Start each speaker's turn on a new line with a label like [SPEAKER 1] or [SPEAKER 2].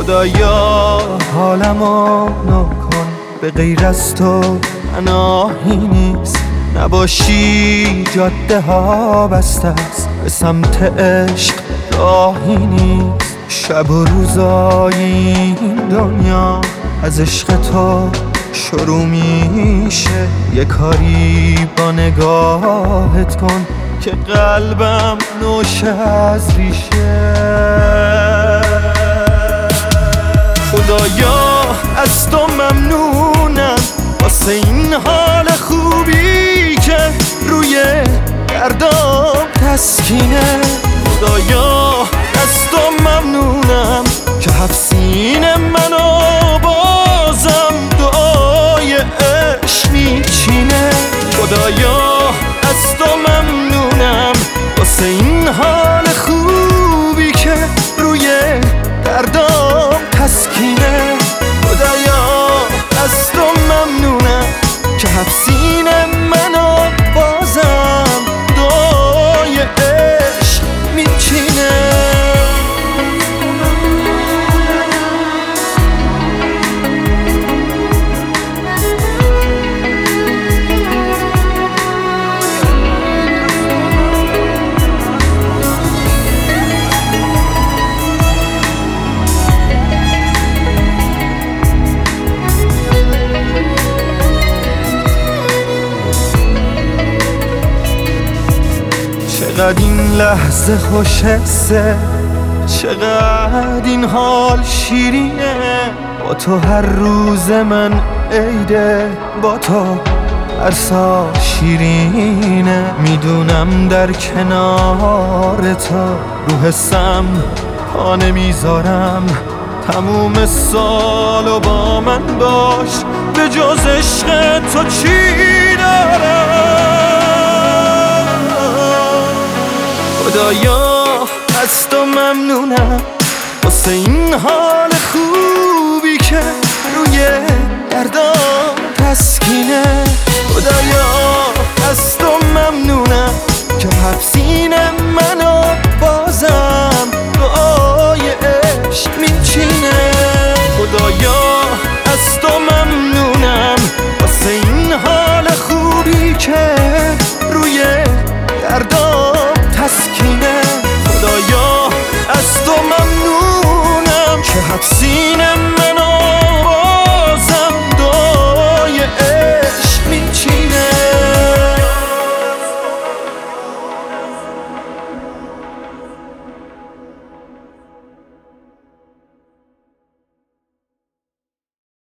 [SPEAKER 1] خدایا حالمو نکن، به غیر از تو پناهی نیست. نباشی جاده ها بسته است، به سمت عشق راهی نیست. شب و روزای این دنیا از عشق تو شروع میشه. یه کاری با نگاهت کن که قلبم نوشه از ریشه. خدایا از تو ممنونم واسه این حال خوبی که روی دردام تسکینه. خدایا از تو ممنونم که حفظین منو بازم دعای عشق میچینه. خدایا از تو ممنونم واسه این حال خوبی که روی دردام تسکینه. خدایا از تو ممنونم که حفظین منو بازم دعای عشق میچینه. چقدر این لحظه خوش حسه، چقدر این حال شیرینه. با تو هر روز من عیده، با تو هر سال شیرینه. میدونم در کنار تو رو حسم پا نمیذارم. تموم سالو با من باش، به جز عشق تو چی دارم. خدایا از تو ممنونم واسه این حال خوبی که روی دردام تسکینه. خدایا از تو ممنونم که حفظین منو